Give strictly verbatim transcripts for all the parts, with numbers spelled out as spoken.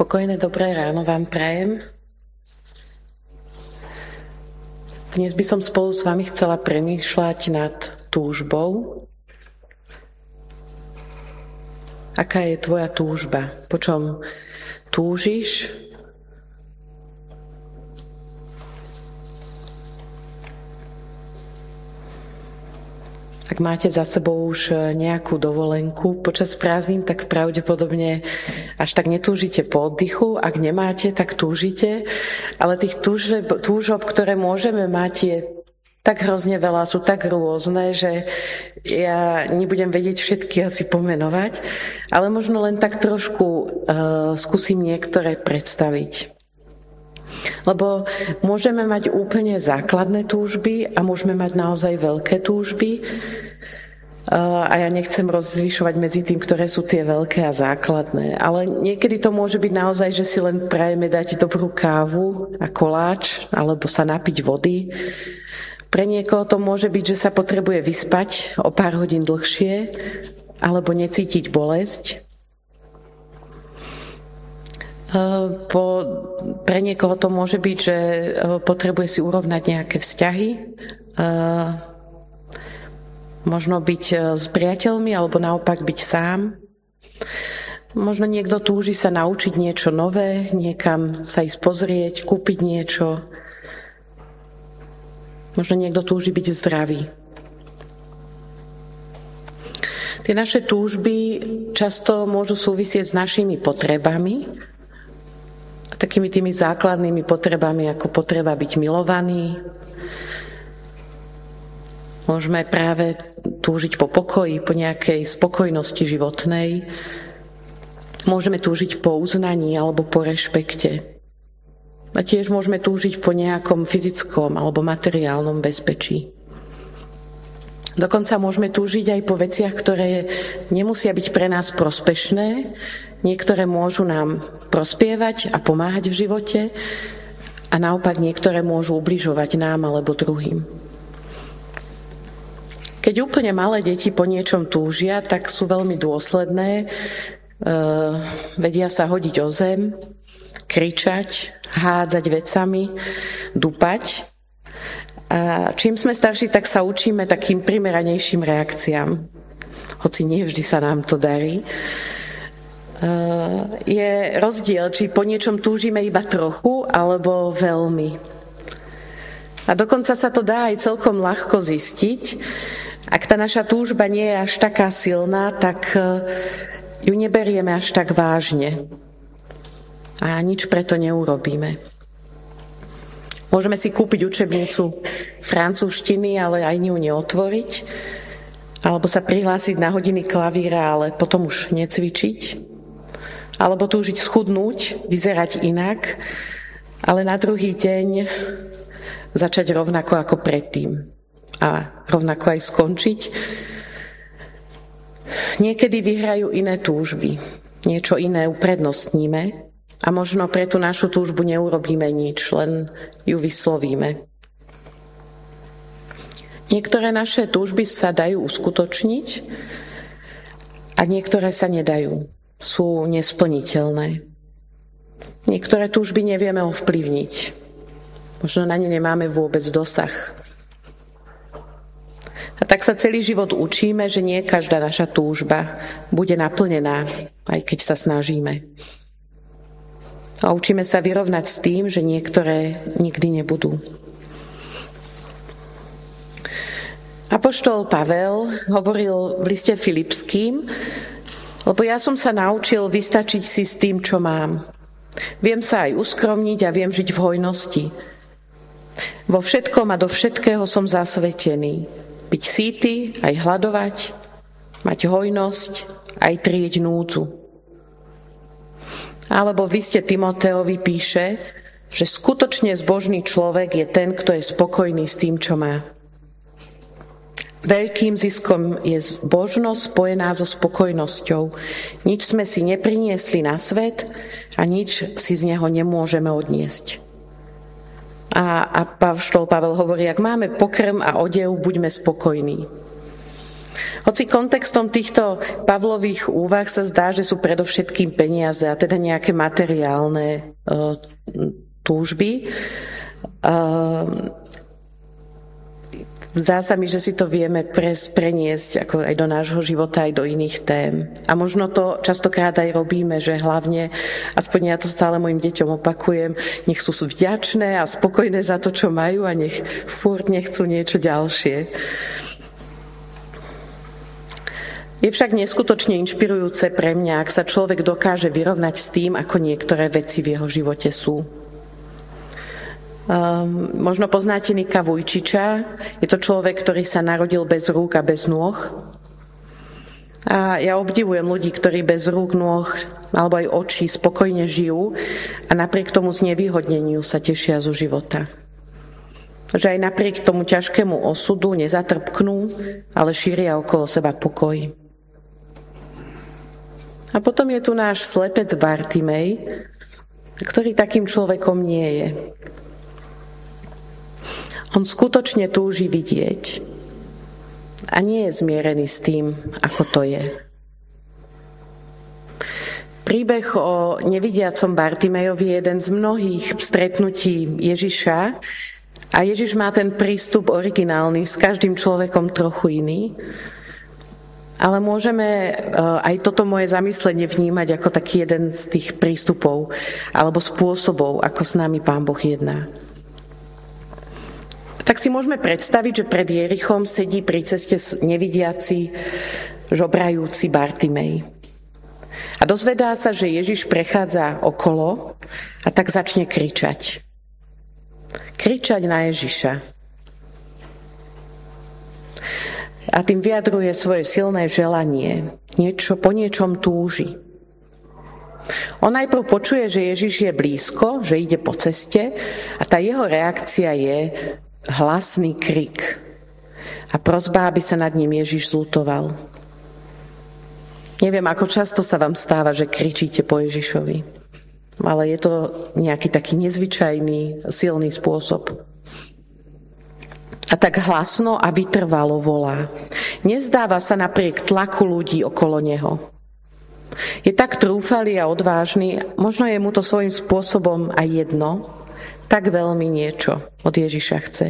Pokojné dobré ráno vám prajem. Dnes by som spolu s vami chcela premýšľať nad túžbou. Aká je tvoja túžba? Po čom túžiš? Ak máte za sebou už nejakú dovolenku počas prázdnin, tak pravdepodobne až tak netúžite po oddychu. Ak nemáte, tak túžite. Ale tých túžeb, túžob, ktoré môžeme mať, je tak hrozne veľa, sú tak rôzne, že ja nebudem vedieť všetky asi pomenovať, ale možno len tak trošku uh, skúsim niektoré predstaviť. Lebo môžeme mať úplne základné túžby a môžeme mať naozaj veľké túžby. A ja nechcem rozlišovať medzi tým, ktoré sú tie veľké a základné. Ale niekedy to môže byť naozaj, že si len prajeme dať dobrú kávu a koláč, alebo sa napiť vody. Pre niekoho to môže byť, že sa potrebuje vyspať o pár hodín dlhšie, alebo necítiť bolesť. Po, pre niekoho to môže byť, že potrebuje si urovnať nejaké vzťahy, možno byť s priateľmi alebo naopak byť sám. Možno niekto túži sa naučiť niečo nové, niekam sa ísť pozrieť, kúpiť niečo. Možno niekto túži byť zdravý. Tie naše túžby často môžu súvisieť s našimi potrebami, takými tými základnými potrebami, ako potreba byť milovaný. Môžeme práve túžiť po pokoji, po nejakej spokojnosti životnej. Môžeme túžiť po uznaní alebo po rešpekte. A tiež môžeme túžiť po nejakom fyzickom alebo materiálnom bezpečí. Dokonca môžeme túžiť aj po veciach, ktoré nemusia byť pre nás prospešné. Niektoré môžu nám prospievať a pomáhať v živote a naopak niektoré môžu ubližovať nám alebo druhým. Keď úplne malé deti po niečom túžia, tak sú veľmi dôsledné, e, vedia sa hodiť o zem, kričať, hádzať vecami, dupať. A čím sme starší, tak sa učíme takým primeranejším reakciám. Hoci nie vždy sa nám to darí. Je rozdiel, či po niečom túžime iba trochu, alebo veľmi. A dokonca sa to dá aj celkom ľahko zistiť. Ak tá naša túžba nie je až taká silná, tak ju neberieme až tak vážne. A nič preto neurobíme. Môžeme si kúpiť učebnicu francúzštiny, ale aj ňu neotvoriť. Alebo sa prihlásiť na hodiny klavíra, ale potom už necvičiť. Alebo túžiť schudnúť, vyzerať inak, ale na druhý deň začať rovnako ako predtým. A rovnako aj skončiť. Niekedy vyhrajú iné túžby. Niečo iné uprednostníme. A možno pre tú našu túžbu neurobíme nič, len ju vyslovíme. Niektoré naše túžby sa dajú uskutočniť a niektoré sa nedajú. Sú nesplniteľné. Niektoré túžby nevieme ovplyvniť. Možno na ne nemáme vôbec dosah. A tak sa celý život učíme, že nie každá naša túžba bude naplnená, aj keď sa snažíme. A učíme sa vyrovnať s tým, že niektoré nikdy nebudú. Apoštol Pavel hovoril v liste Filipským, lebo ja som sa naučil vystačiť si s tým, čo mám. Viem sa aj uskromniť a viem žiť v hojnosti. Vo všetkom a do všetkého som zasvetený. Byť sýty, aj hladovať, mať hojnosť, aj trieť núdzu. Alebo v liste Timoteovi píše, že skutočne zbožný človek je ten, kto je spokojný s tým, čo má. Veľkým ziskom je zbožnosť spojená so spokojnosťou. Nič sme si nepriniesli na svet a nič si z neho nemôžeme odniesť. A, a apoštol Pavel hovorí, ak máme pokrm a odev, buďme spokojní. Hoci kontextom týchto Pavlových úvah sa zdá, že sú predovšetkým peniaze a teda nejaké materiálne uh, túžby, uh, zdá sa mi, že si to vieme pres, preniesť ako aj do nášho života, aj do iných tém. A možno to častokrát aj robíme, že hlavne, aspoň ja to stále mojim deťom opakujem, nech sú vďačné a spokojné za to, čo majú a nech furt nechcú niečo ďalšie. Je však neskutočne inšpirujúce pre mňa, ak sa človek dokáže vyrovnať s tým, ako niektoré veci v jeho živote sú. Um, možno poznáte Nika Vujčiča. Je to človek, ktorý sa narodil bez rúk a bez nôh. A ja obdivujem ľudí, ktorí bez rúk, nôh alebo aj očí spokojne žijú a napriek tomu znevýhodneniu sa tešia zo života. Že aj napriek tomu ťažkému osudu nezatrpknú, ale šíria okolo seba pokoj. A potom je tu náš slepec Bartimej, ktorý takým človekom nie je. On skutočne túži vidieť a nie je zmierený s tým, ako to je. Príbeh o nevidiacom Bartimejovi je jeden z mnohých stretnutí Ježiša a Ježiš má ten prístup originálny, s každým človekom trochu iný. Ale môžeme aj toto moje zamyslenie vnímať ako taký jeden z tých prístupov alebo spôsobov, ako s nami Pán Boh jedná. Tak si môžeme predstaviť, že pred Jerichom sedí pri ceste nevidiaci, žobrajúci Bartimej. A dozvedá sa, že Ježiš prechádza okolo a tak začne kričať. Kričať na Ježiša. A tým vyjadruje svoje silné želanie. Niečo, po niečom túži. On najprv počuje, že Ježiš je blízko, že ide po ceste a tá jeho reakcia je hlasný krik. A prosba, aby sa nad ním Ježiš zľutoval. Neviem, ako často sa vám stáva, že kričíte po Ježišovi. Ale je to nejaký taký nezvyčajný, silný spôsob. A tak hlasno a vytrvalo volá. Nezdáva sa napriek tlaku ľudí okolo neho. Je tak trúfalý a odvážny, možno je mu to svojím spôsobom aj jedno, tak veľmi niečo od Ježiša chce.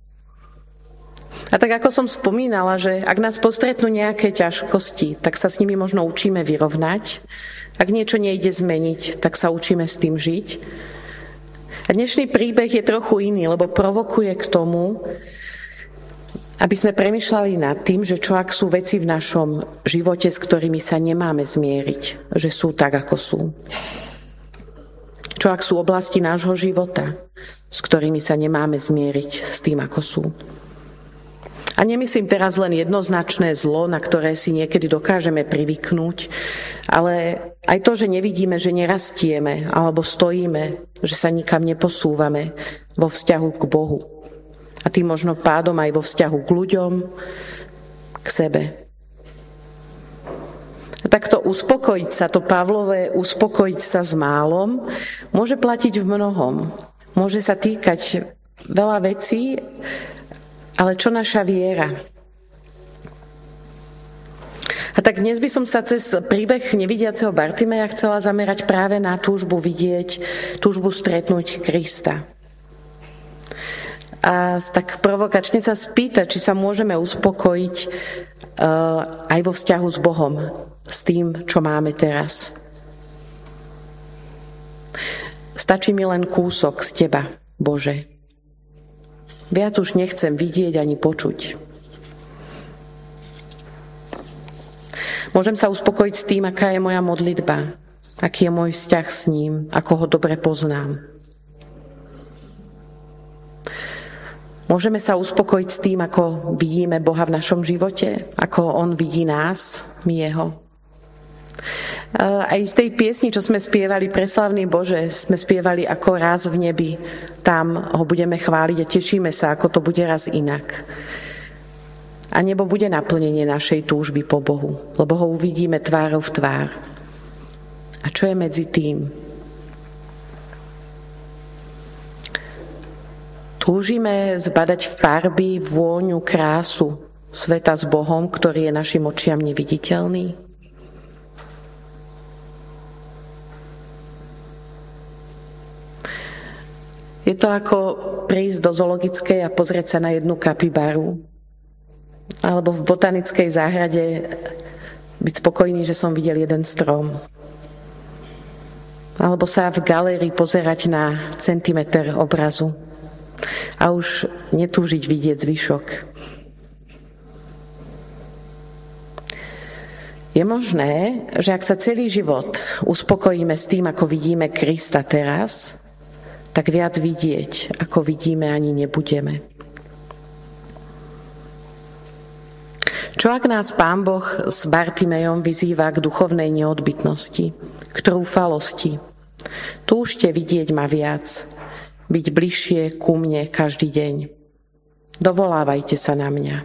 A tak ako som spomínala, že ak nás postretnú nejaké ťažkosti, tak sa s nimi možno učíme vyrovnať. Ak niečo nejde zmeniť, tak sa učíme s tým žiť. A dnešný príbeh je trochu iný, lebo provokuje k tomu, aby sme premýšľali nad tým, že čo ak sú veci v našom živote, s ktorými sa nemáme zmieriť, že sú tak, ako sú. Čo ak sú oblasti nášho života, s ktorými sa nemáme zmieriť s tým, ako sú. A nemyslím teraz len jednoznačné zlo, na ktoré si niekedy dokážeme privyknúť, ale aj to, že nevidíme, že nerastieme alebo stojíme, že sa nikam neposúvame vo vzťahu k Bohu. A tým možno pádom aj vo vzťahu k ľuďom, k sebe. A takto uspokojiť sa, to Pavlové uspokojiť sa s málom, môže platiť v mnohom. Môže sa týkať veľa vecí, ale čo naša viera? A tak dnes by som sa cez príbeh nevidiaceho Bartimeja chcela zamerať práve na túžbu vidieť, túžbu stretnúť Krista. A tak provokačne sa spýtať, či sa môžeme uspokojiť uh, aj vo vzťahu s Bohom, s tým, čo máme teraz. Stačí mi len kúsok z Teba, Bože. Viac už nechcem vidieť ani počuť. Môžem sa uspokojiť s tým, aká je moja modlitba, aký je môj vzťah s ním, ako ho dobre poznám. Môžeme sa uspokojiť s tým, ako vidíme Boha v našom živote, ako On vidí nás, my Jeho. Aj v tej piesni, čo sme spievali, Preslávny Bože, sme spievali ako raz v nebi. Tam ho budeme chváliť a tešíme sa, ako to bude raz inak. A nebo bude naplnenie našej túžby po Bohu, lebo ho uvidíme tvárou v tvár. A čo je medzi tým? Túžime zbadať farby, vôňu, krásu sveta s Bohom, ktorý je našim očiam neviditeľný? Je to ako prísť do zoologickej a pozrieť sa na jednu kapibaru. Alebo v botanickej záhrade byť spokojný, že som videl jeden strom. Alebo sa v galérii pozerať na centimeter obrazu a už netúžiť vidieť zvyšok. Je možné, že ak sa celý život uspokojíme s tým, ako vidíme Krista teraz, tak viac vidieť, ako vidíme, ani nebudeme. Čo ak nás Pán Boh s Bartimejom vyzýva k duchovnej neodbytnosti, k trúfalosti? Túžte vidieť ma viac, byť bližšie ku mne každý deň. Dovolávajte sa na mňa.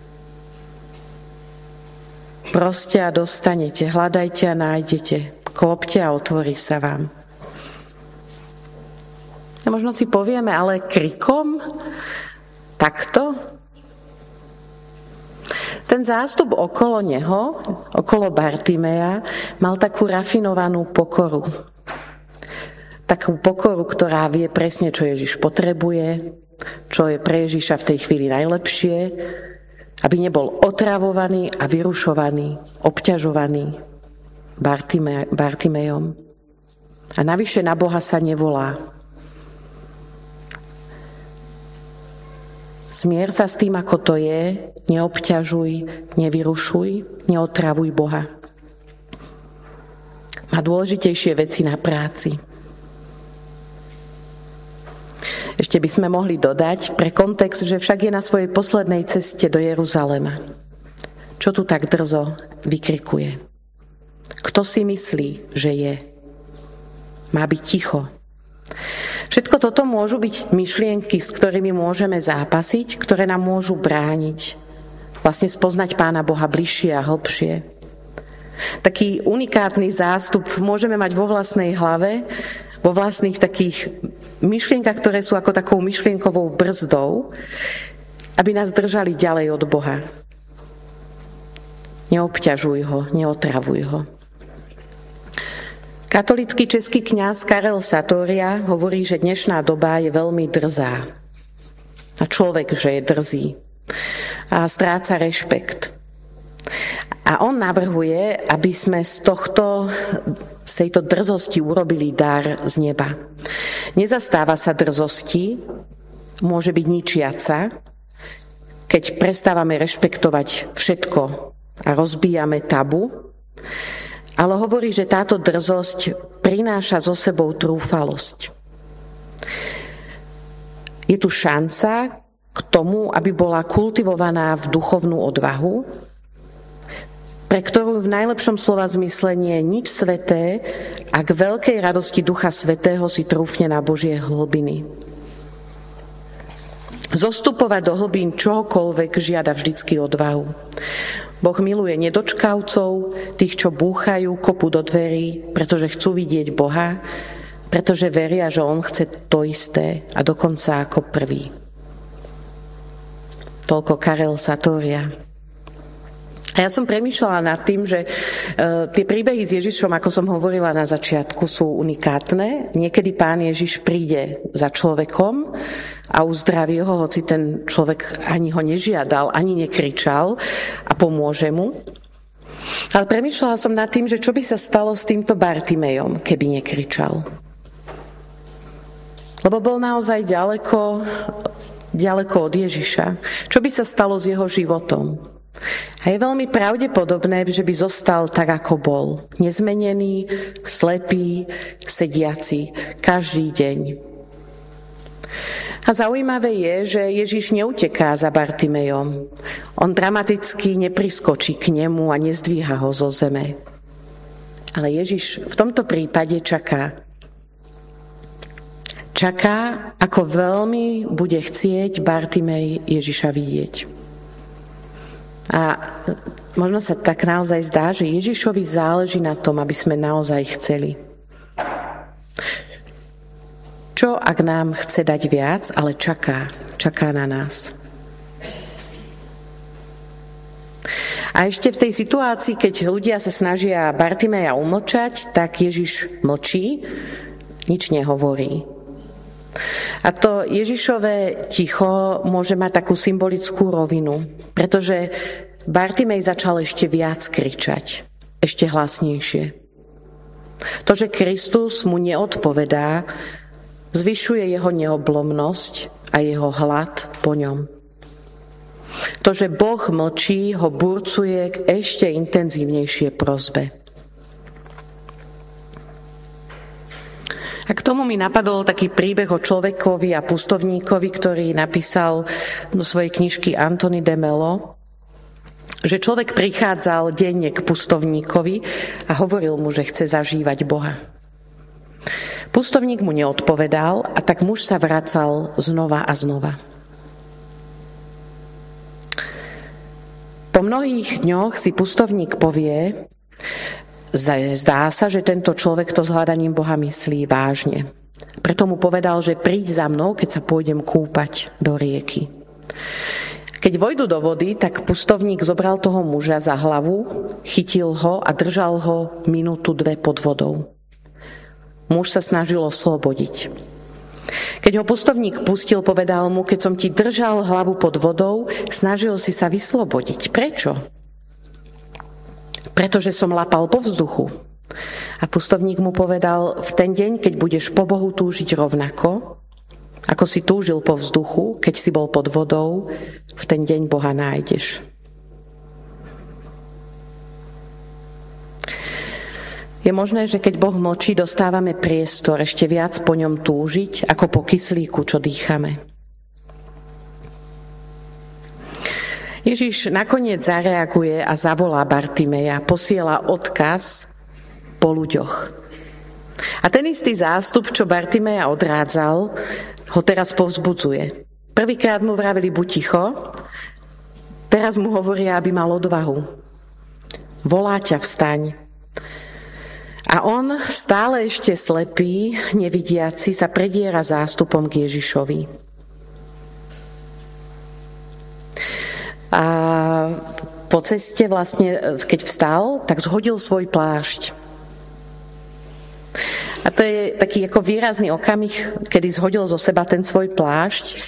Proste a dostanete, hľadajte a nájdete, klopte a otvorí sa vám. A možno si povieme, ale krikom? Takto? Ten zástup okolo neho, okolo Bartimeja, mal takú rafinovanú pokoru. Takú pokoru, ktorá vie presne, čo Ježiš potrebuje, čo je pre Ježiša v tej chvíli najlepšie, aby nebol otravovaný a vyrušovaný, obťažovaný Bartime, Bartimejom. A navyše na Boha sa nevolá. Zmier sa s tým, ako to je, neobťažuj, nevyrušuj, neotravuj Boha. Má dôležitejšie veci na práci. Ešte by sme mohli dodať pre kontext, že však je na svojej poslednej ceste do Jeruzalema. Čo tu tak drzo vykrikuje? Kto si myslí, že je? Má byť ticho. Všetko toto môžu byť myšlienky, s ktorými môžeme zápasiť, ktoré nám môžu brániť vlastne spoznať Pána Boha bližšie a hlbšie. Taký unikátny zástup môžeme mať vo vlastnej hlave, vo vlastných takých myšlienkach, ktoré sú ako takou myšlienkovou brzdou, aby nás držali ďalej od Boha. Neobťažuj ho, neotravuj ho. Katolícky český kňaz Karel Satória hovorí, že dnešná doba je veľmi drzá. A človek, že je drzý. A stráca rešpekt. A on navrhuje, aby sme z tohto, z tejto drzosti urobili dar z neba. Nezastáva sa drzosti, môže byť ničiaca, keď prestávame rešpektovať všetko a rozbíjame tabu, ale hovorí, že táto drzosť prináša so sebou trúfalosť. Je tu šanca k tomu, aby bola kultivovaná v duchovnú odvahu, pre ktorú v najlepšom slova zmysle nie je nič sveté a k veľkej radosti Ducha Svätého si trúfne na Božie hlbiny. Zostupovať do hlbín čohokoľvek žiada vždycky odvahu. Boh miluje nedočkavcov, tých, čo búchajú, kopu do dverí, pretože chcú vidieť Boha, pretože veria, že On chce to isté a dokonca ako prvý. Toľko Karel Satória. A ja som premýšľala nad tým, že uh, tie príbehy s Ježišom, ako som hovorila na začiatku, sú unikátne. Niekedy Pán Ježiš príde za človekom a uzdraví ho, hoci ten človek ani ho nežiadal, ani nekričal a pomôže mu. Ale premýšľala som nad tým, že čo by sa stalo s týmto Bartimejom, keby nekričal. Lebo bol naozaj ďaleko, ďaleko od Ježiša. Čo by sa stalo s jeho životom? A je veľmi pravdepodobné, že by zostal tak, ako bol. Nezmenený, slepý, sediaci, každý deň. A zaujímavé je, že Ježiš neuteká za Bartimejom. On dramaticky nepriskočí k nemu a nezdvíha ho zo zeme. Ale Ježiš v tomto prípade čaká. Čaká, ako veľmi bude chcieť Bartimej Ježiša vidieť. A možno sa tak naozaj zdá, že Ježišovi záleží na tom, aby sme naozaj chceli. Čo, ak nám chce dať viac, ale čaká, čaká na nás. A ešte v tej situácii, keď ľudia sa snažia Bartimeja umlčať, tak Ježiš mlčí, nič nehovorí. A to Ježišové ticho môže mať takú symbolickú rovinu, pretože Bartimej začal ešte viac kričať, ešte hlasnejšie. To, že Kristus mu neodpovedá, zvyšuje jeho neoblomnosť a jeho hlad po ňom. To, že Boh mlčí, ho burcuje k ešte intenzívnejšie prosbe. A k tomu mi napadol taký príbeh o človekovi a pustovníkovi, ktorý napísal do svojej knižky Anthony de Mello, že človek prichádzal denne k pustovníkovi a hovoril mu, že chce zažívať Boha. Pustovník mu neodpovedal a tak muž sa vracal znova a znova. Po mnohých dňoch si pustovník povie, zdá sa, že tento človek to s hľadaním Boha myslí vážne. Preto mu povedal, že príď za mnou, keď sa pôjdem kúpať do rieky. Keď vojdu do vody, tak pustovník zobral toho muža za hlavu, chytil ho a držal ho minútu dve pod vodou. Muž sa snažil oslobodiť. Keď ho pustovník pustil, povedal mu, keď som ti držal hlavu pod vodou, snažil si sa vyslobodiť. Prečo? Pretože som lapal po vzduchu. A pustovník mu povedal, v ten deň, keď budeš po Bohu túžiť rovnako, ako si túžil po vzduchu, keď si bol pod vodou, v ten deň Boha nájdeš. Je možné, že keď Boh mlčí, dostávame priestor ešte viac po ňom túžiť, ako po kyslíku, čo dýchame. Ježiš nakoniec zareaguje a zavolá Bartimeja, posiela odkaz po ľuďoch. A ten istý zástup, čo Bartimeja odrádzal, ho teraz povzbudzuje. Prvýkrát mu vraveli buď ticho, teraz mu hovoria, aby mal odvahu. Volá ťa, vstaň. A on, stále ešte slepý, nevidiaci, sa prediera zástupom k Ježišovi. A po ceste vlastne, keď vstal, tak zhodil svoj plášť. A to je taký ako výrazný okamih, kedy zhodil zo seba ten svoj plášť,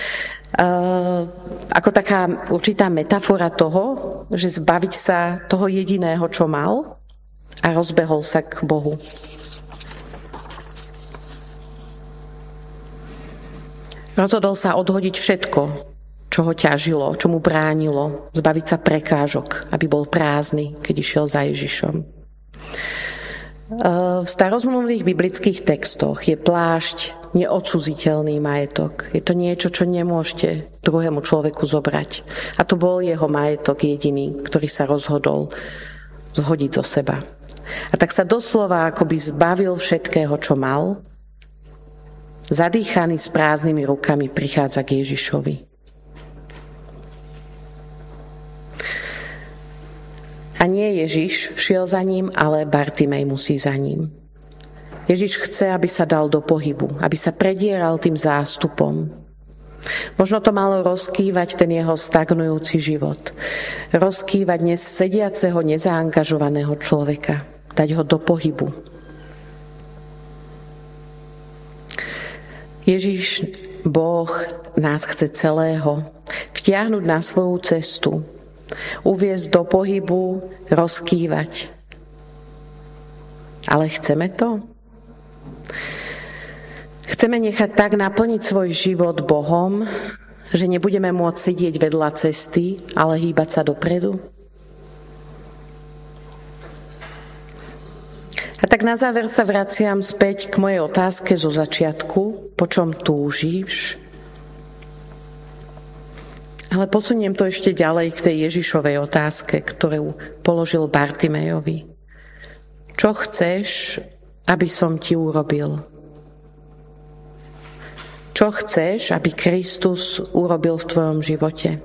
ako taká určitá metafora toho, že zbaviť sa toho jediného, čo mal, a rozbehol sa k Bohu. Rozhodol sa odhodiť všetko, čo ho ťažilo, čo mu bránilo, zbaviť sa prekážok, aby bol prázdny, keď išiel za Ježišom. V starozmluvných biblických textoch je plášť neodsúziteľný majetok. Je to niečo, čo nemôžete druhému človeku zobrať. A to bol jeho majetok jediný, ktorý sa rozhodol zhodiť zo seba. A tak sa doslova akoby zbavil všetkého, čo mal. Zadýchaný s prázdnymi rukami prichádza k Ježišovi. A nie Ježiš šiel za ním, ale Bartimej musí za ním. Ježiš chce, aby sa dal do pohybu, aby sa predieral tým zástupom. Možno to malo rozkývať ten jeho stagnujúci život. Rozkývať dnes sediaceho, nezaangažovaného človeka. Dať ho do pohybu. Ježiš, Boh, nás chce celého vtiahnuť na svoju cestu, uviesť do pohybu, rozkývať. Ale chceme to? Chceme nechať tak naplniť svoj život Bohom, že nebudeme môcť sedieť vedľa cesty, ale hýbať sa dopredu? A tak na záver sa vraciam späť k mojej otázke zo začiatku, po čom túžiš? Ale posuniem to ešte ďalej k tej Ježišovej otázke, ktorú položil Bartimejovi. Čo chceš, aby som ti urobil? Čo chceš, aby Kristus urobil v tvojom živote?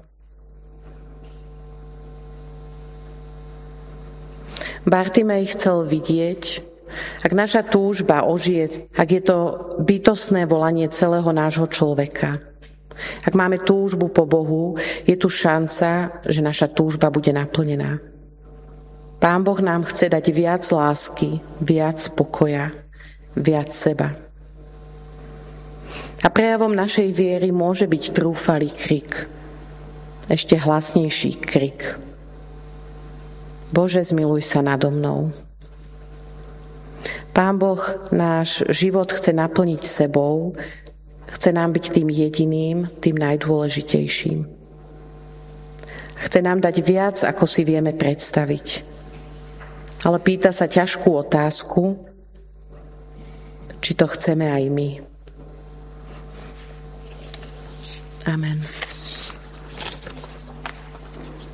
Bartimej chcel vidieť, ak naša túžba ožije, ak je to bytostné volanie celého nášho človeka, Ak máme túžbu po Bohu, je tu šanca, že naša túžba bude naplnená. Pán Boh nám chce dať viac lásky, viac pokoja, viac seba. A prejavom našej viery môže byť trúfalý krik, ešte hlasnejší krik. Bože, zmiluj sa nado mnou. Pán Boh náš život chce naplniť sebou, chce nám byť tým jediným, tým najdôležitejším. Chce nám dať viac, ako si vieme predstaviť. Ale pýta sa ťažkú otázku, či to chceme aj my. Amen.